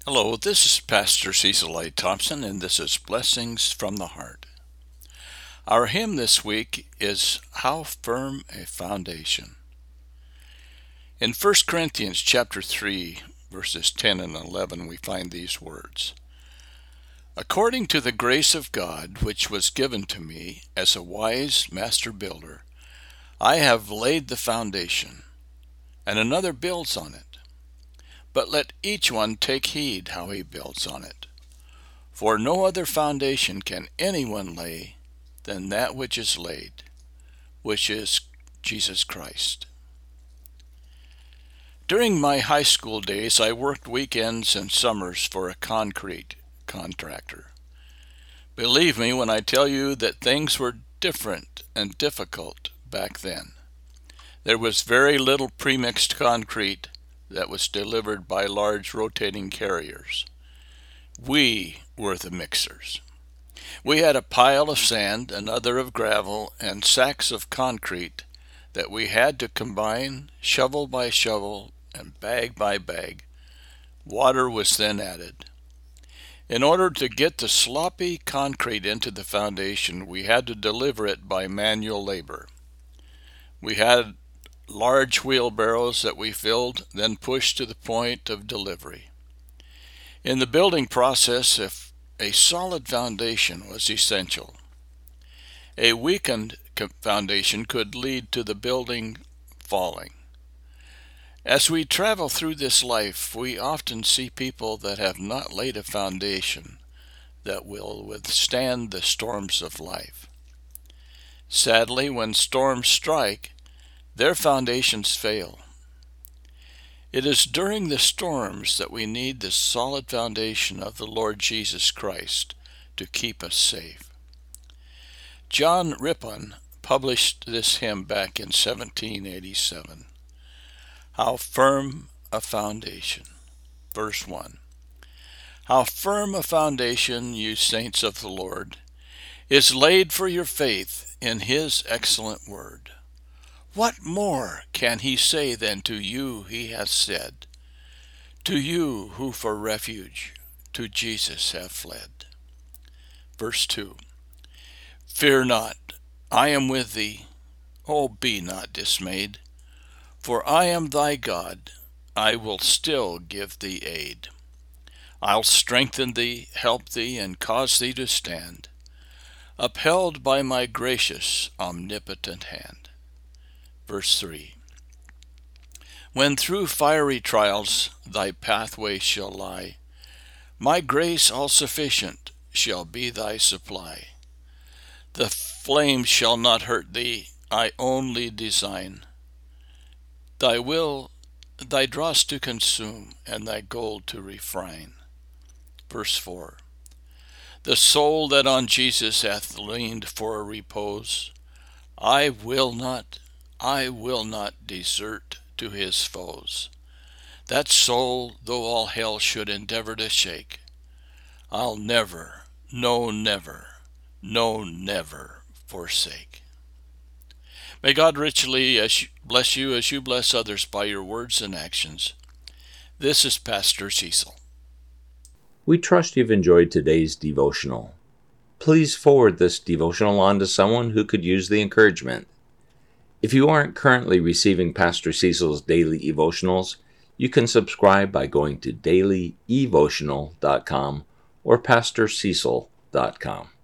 Hello, this is Pastor Cecil A. Thompson, and this is Blessings from the Heart. Our hymn this week is How Firm a Foundation. In 1 Corinthians chapter 3, verses 10 and 11, we find these words. According to the grace of God, which was given to me as a wise master builder, I have laid the foundation, and another builds on it. But let each one take heed how he builds on it. For no other foundation can anyone lay than that which is laid, which is Jesus Christ. During my high school days, I worked weekends and summers for a concrete contractor. Believe me when I tell you that things were different and difficult back then. There was very little premixed concrete that was delivered by large rotating carriers. We were the mixers. We had a pile of sand, another of gravel, and sacks of concrete that we had to combine shovel by shovel and bag by bag. Water was then added. In order to get the sloppy concrete into the foundation, we had to deliver it by manual labor. We had large wheelbarrows that we filled, then pushed to the point of delivery. In the building process, if a solid foundation was essential, a weakened foundation could lead to the building falling. As we travel through this life, we often see people that have not laid a foundation that will withstand the storms of life. Sadly, when storms strike, their foundations fail. It is during the storms that we need the solid foundation of the Lord Jesus Christ to keep us safe. John Rippon published this hymn back in 1787. How Firm a Foundation. Verse 1. How firm a foundation, you saints of the Lord, is laid for your faith in His excellent word. What more can he say than to you he hath said, to you who for refuge to Jesus have fled? Verse 2. Fear not, I am with thee, O be not dismayed, for I am thy God, I will still give thee aid. I'll strengthen thee, help thee, and cause thee to stand, upheld by my gracious, omnipotent hand. Verse 3. When through fiery trials thy pathway shall lie, my grace all sufficient shall be thy supply. The flames shall not hurt thee, I only design thy will, thy dross to consume, and thy gold to refine. Verse 4. The soul that on Jesus hath leaned for a repose, I will not desert to his foes. That soul, though all hell should endeavor to shake, I'll never, no never, no never forsake. May God richly bless you as you bless others by your words and actions. This is Pastor Cecil. We trust you've enjoyed today's devotional. Please forward this devotional on to someone who could use the encouragement. If you aren't currently receiving Pastor Cecil's daily devotionals, you can subscribe by going to dailyevotional.com or pastorcecil.com.